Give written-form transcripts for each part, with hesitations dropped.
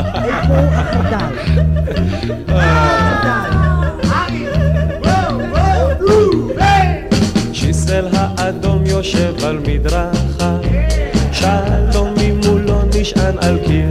איפה החדל? שיסל האדום יושב על מדרכה, שלום ממולו נשען על קיר,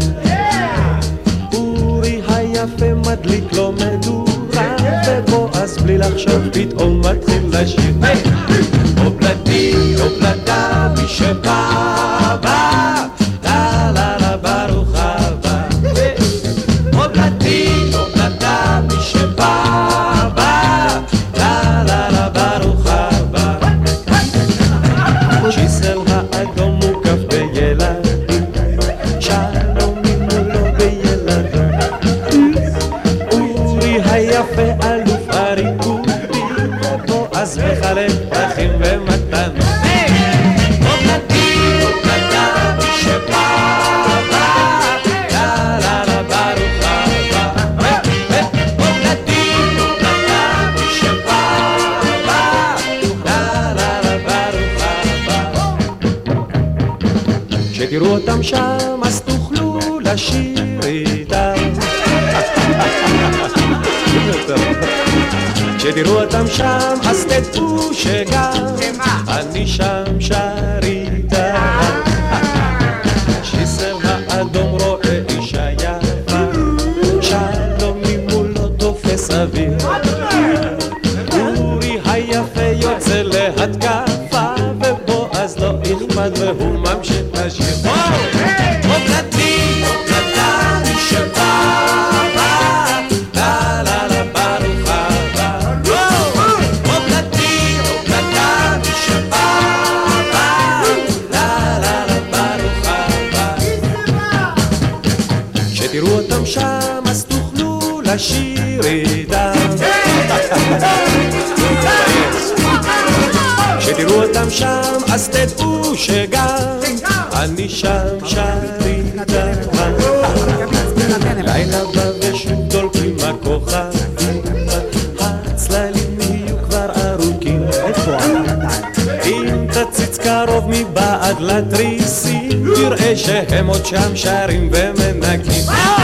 אורי היפה מדליק לו מדורה, ובועז בלי לחשוב פתאום מתחיל לשיר. או פלדי, או פלדה, מי שבא בא, לה לה לה ברוך הבא. או פלדי, או פלדה, מי שבא בא, לה לה לה ברוך הבא. שיסל האדום מוקף בילדים, שלום ממולו בילדים, אורי היפה אלוף הריקודים, ובועז מחלק פרחים ומתנות. או פלדי, או פלדה, מי שבא בא, לה לה לה ברוך הבא. או פלדי, או פלדה, מי שבא בא, לה לה לה ברוך הבא. כשתראו אותם שם אז תוכלו לשיר איתם. כשתראו אותם שם אז תדעו שגם אני שם שר איתם. שיסל האדום רואה אישה יפה, שלום ממולו תופס אוויר, אורי היפה יוצא להתקפה, ובועז לא ילמד והוא ממשיך לשיר. או פלדי, או פלדה, מי שבא בא, לה לה לה ברוך הבא. או פלדי, או פלדה, מי שבא בא, לה לה לה ברוך הבא. כשתראו אותם שם אז תוכלו לשיר איתם. כשתראו אותם שם אז תדעו שגם אני שם שר איתם. לילה בא ושוב דולקים הכוכבים, הצללים יהיו כבר ארוכים. אם תציץ קרוב מבעד לתריסים, תראה שהם עוד שם שרים ומנקים.